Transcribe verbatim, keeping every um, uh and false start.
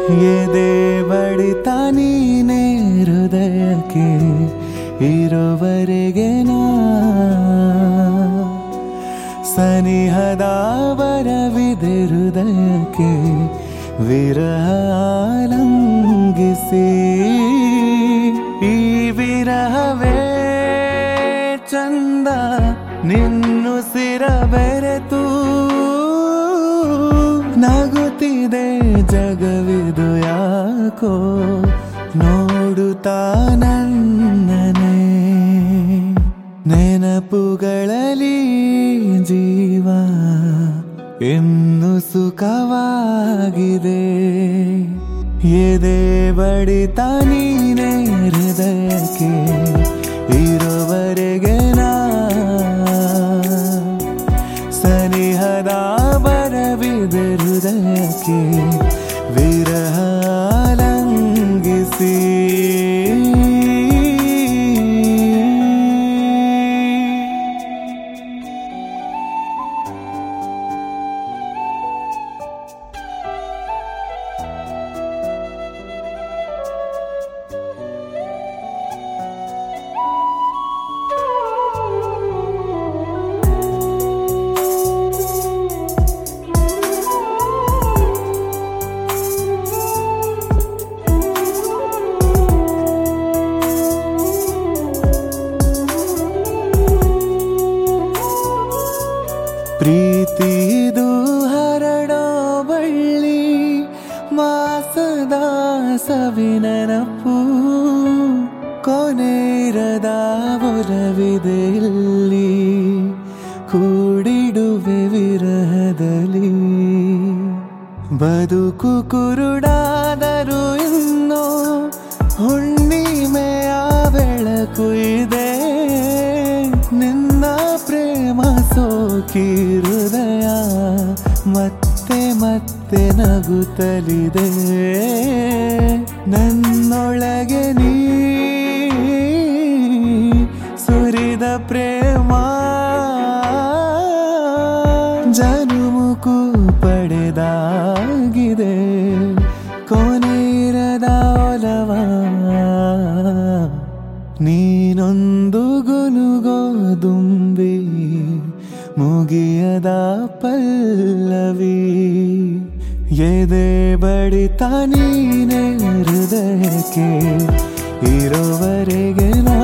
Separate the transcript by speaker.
Speaker 1: ಎದೆ ಬಡಿತ ನೀನೇ ಹೃದಯಕ್ಕೆ ಇರೋವರೆಗೆ ನಾ ಸನಿಹದ ಬರವಿದೆ ಹೃದಯಕ್ಕೆ ವಿರಹ ಆಲಂಗಿಸಿ ಈ ವಿರಹವೇ ಚಂದ ನಿನ್ನುಸಿರ ಬೆರೆತು ನಗುತ್ತಿದೆ ಜಗವಿದು ಯಾಕೋ ನೋಡುತ್ತಾ ನನ್ನನೆ ನೆನಪುಗಳಲ್ಲಿ ಜೀವ ಇನ್ನು ಸುಖವಾಗಿದೆ ಎದೆ ಬಡಿತ ನೀನೇ ಹೃದಯಕ್ಕೆ ಇರೋವರೆಗೆ ನಾ ಸನಿಹದ ಬರವಿದೆ ಹೃದಯಕ್ಕೆ ವಿರಹ ಆಲಂಗಿಸಿ ಪ್ರೀತಿದು ಹರಡೋ ಬಳ್ಳಿ ಮಾಸದ ಸವಿನನಪ್ಪು ಕೊನೆರದ ಒಲವಿದೆ ಇಲ್ಲಿ ಕೂಡಿಡುವೆ ವಿರಹದಲ್ಲಿ ಬದುಕು ಕುರುಡಾದರೂ ಇನ್ನೂ ಹುಣ್ಣಿಮೆಯ ಬೆಳಕು ಇದೆ ನಿನ್ನ ಪ್ರೇಮ ಸೋಕಿ ಹೃದಯ ಮತ್ತೆ ಮತ್ತೆ ನಗುತ್ತಲಿದೆ ನನ್ನೊಳಗೆ ನೀ ಸುರಿದ ಪ್ರೇಮ ಜನುಮುಕು ಪಡೆದಾಗಿದೆ ಕೊನೆಯಿರದ ಒಲವ ನೀನೊಂದು ಗುನುಗೋದುಂಬಿ ಮುಗಿಯದ ಪಲ್ಲವಿ ಎದೆ ಬಡಿತ ನೀನೇ ಹೃದಯಕ್ಕೆ ಇರೋವರೆಗೆ ನಾ